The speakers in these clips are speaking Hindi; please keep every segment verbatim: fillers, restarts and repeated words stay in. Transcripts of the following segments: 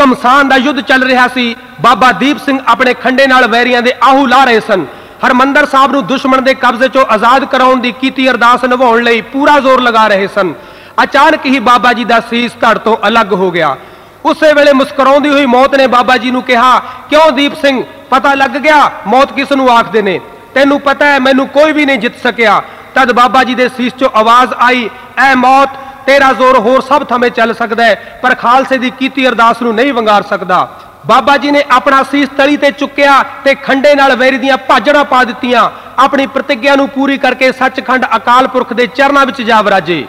शमशान का युद्ध चल रहा सी। बाबा दीप सिंह अपने खंडे नाल वैरियां दे आहू ला रहे सन। हरमंदर साहब नूं दुश्मन के कब्जे चों आजाद कराउण दी कीती अरदास निभाउण लई पूरा जोर लगा रहे सन। अचानक ही बाबा जी का सीस धड़ तो अलग हो गया। उस वेले मुस्कुराउंदी हुई मौत ने बाबा जी नूं कहा, क्यों दीप सिंह, पता लग गया मौत किस नूं आखदे ने? तैनूं पता है मैनूं कोई भी नहीं जित सकिया। तद बाबा जी दे सीस चों आवाज आई, ऐ मौत, तेरा जोर होर सब थमे चल सकदा है, पर खालसे दी कीती अरदास नूं नहीं वंगार सकदा। बाबा जी ने अपना सीस तली ते चुक्या ते खंडे नाल वैरी दियां भाजड़ां पा दित्तियां। अपनी प्रतिज्ञा नूं पूरी करके सचखंड अकाल पुरख दे चरनां विच जा वराजे।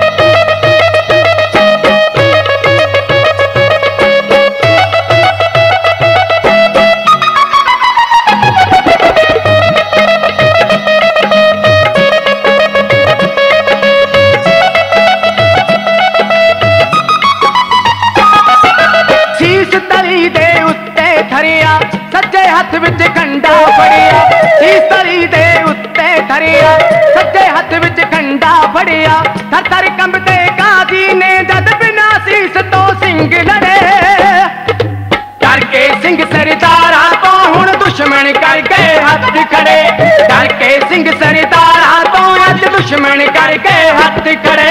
सज्जे हाथ विच खंडा फड़िया, सीस तली दे उत्ते धरिया, सज्जे हाथ विच खंडा फड़िया। थर थर कंबदे गाजी ने जद बिना सीस तो सिंह लड़े। डर के सिंह सरदारा तो हुण दुश्मन कर गए हथ खड़े। डर के सिंह सरदारा तो अज दुश्मन कर गए हथ खड़े।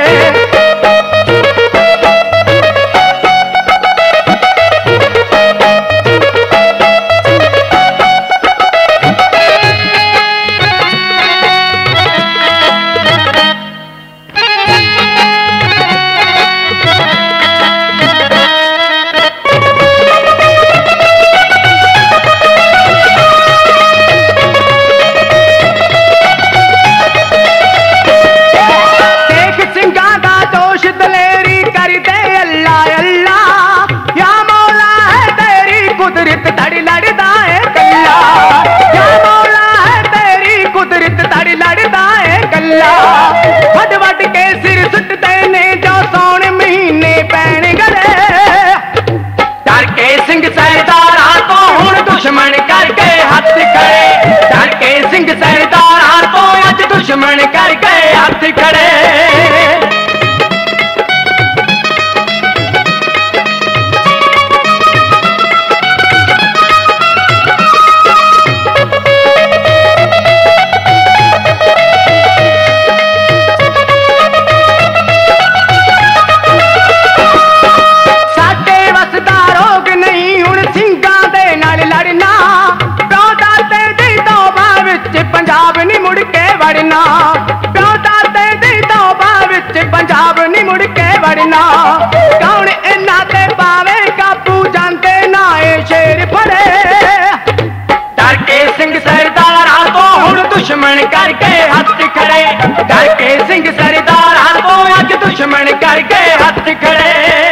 वड वड के सिर सुटते ने जो सौन महीने पैण गले। डर के सिंह सरदारा तो हुण दुश्मन कर गए हथ खड़े। डर के सिंह सरदारा तो अज दुश्मन कर गए हथ खड़े। पंजाब नी मुड़ के वड़ना, प्यों दादे दी तौबा विच पंजाब नी मुड़ के वड़ना। कौन इन्ना ते पावे काबू जानते ना ए शेर फड़े। डर के सिंह सरदारा तो हुण दुश्मन करके हथ खड़े। डर के सिंह सरदारा तो अज दुश्मन करके हथ खड़े।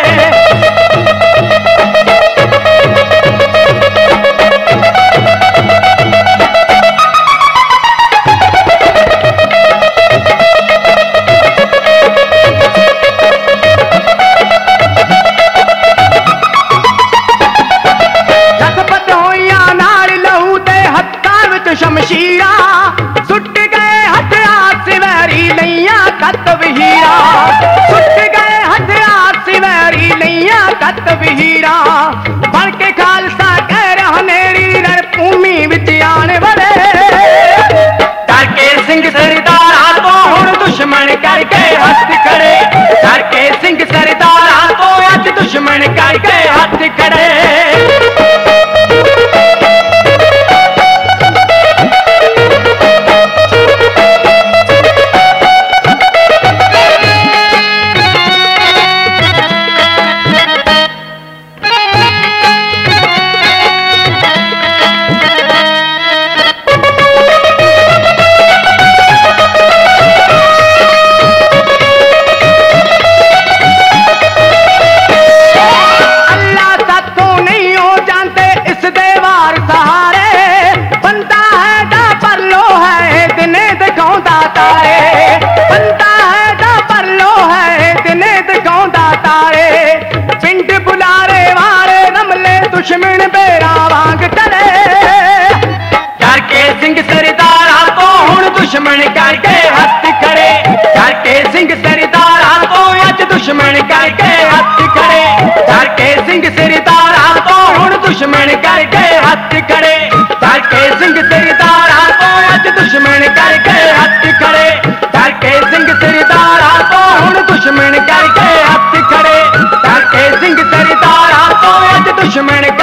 शमशीरा सुट गए हथियार सिवैरी लैया कत वहीरा। सुट गए हथियार सिवैरी लैया कत वहीरा। बन के खालसा कह रहा नेरी रणभूमि विच आने वाले। डर के सिंह सरदारा तो हुण दुश्मन कर गए हथ खड़े। डर के सिंह सरदारा तो अज दुश्मन कर गए हथ खड़े। दुश्मन बेरा वांग टले। डर के सिंह सरदारा तो हुण दुश्मन करके हथ खड़े। डर के सिंह सरदारा तो अज दुश्मन करके हथ खड़े। डर के सिंह सरदारा दुश्मन करके हथ खड़े, डरके सिंह सरदारा तो हुण दुश्मन करके हथ खड़े, डरके सिंह सरदारा तो अज दुश्मन